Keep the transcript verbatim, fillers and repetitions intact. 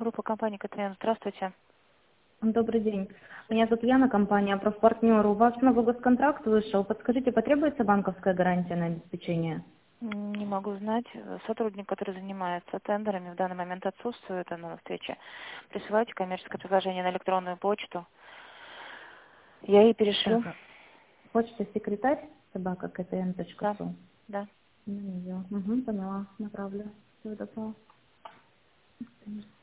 Группа компании КТН. Здравствуйте. Добрый день. Меня зовут Яна, компания «Профпартнер». У вас новый госконтракт вышел. Подскажите, потребуется банковская гарантия на обеспечение? М, Не могу знать. Сотрудник, который занимается тендерами, в данный момент отсутствует на встрече. Присылайте коммерческое предложение на электронную почту. Я ей перешлю. Так, а почта секретарь собака Да, ктн.су. да. Угу, поняла, направлю. Всего доброго.